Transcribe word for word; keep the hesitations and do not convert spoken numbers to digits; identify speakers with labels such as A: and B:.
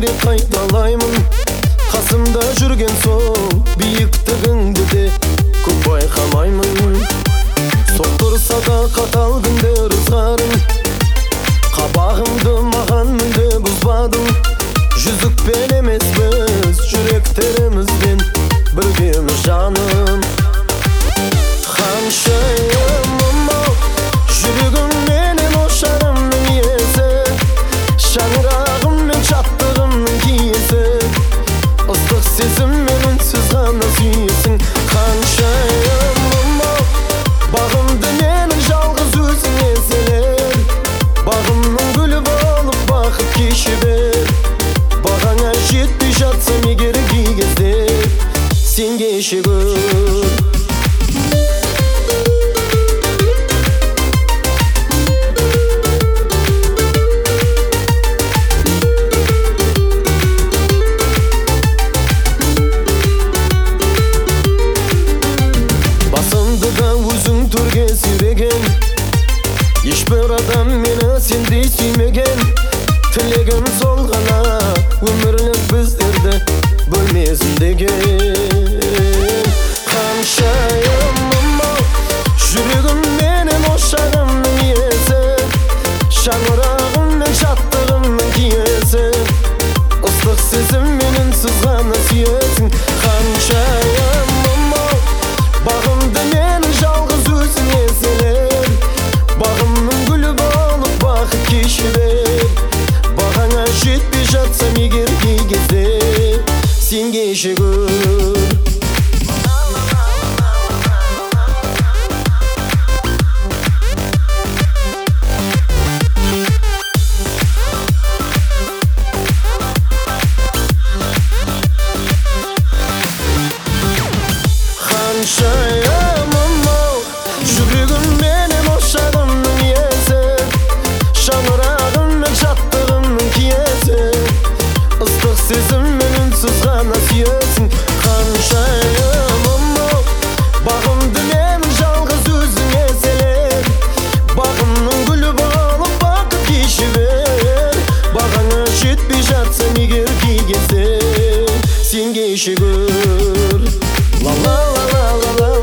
A: де қайталаймын, қасымда жүрген сол биіктігіңді де көп байқамаймын. Соқтырса да қатал күндер ызғарың, қабағымды маған мүлде бұзбадың. Жүзікпен емес біз жүректерімізбен біргеміз жаным. Ханшайымым ау, жүрегім менен ошағымның иесі, шаңырағым мен шаттығымның киесі, ыстық сезім мен үнсіз ғана сүйесің. Ханшайымым ау, бағымды менің жалғыз өзің еселер, бағымның гүлі болып бақыт кеше бер. Бағаңа жетпей жатсам егер кей кезде сен кеше көр. Басымды да өзің төрге сүйреген, ешбір адам мені сендей сүймеген. Тілегім сол ғана өмірлік біздерді бөлмесін деген. Ханшайымым ау, жүрегім менен ошағымның иесі, шаңырағым мен шаттығымның киесі, ыстық сезім мен үнсіз ғана сүйесің. Ханшайымым ау, бағымды менің жалғыз өзің еселер, бағымның гүлі болып бақыт кеше бер. Бағаңа жетпей жатсам егер кей кезде сен кеше көр. Ханшайымым ау, жүрегім менен ошағымның иесі, шаңырағым мен шаттығымның киесі, ыстық сезім мен үнсіз ғана сүйесің. Ханшайымым ау, бағымды менің жалғыз өзің еселер, бағымның гүлі болып бақыт кеше бер. Бағаңа жетпей жатсам егер кей кезде сен кеше көр. Ла ла ла ла ла ла.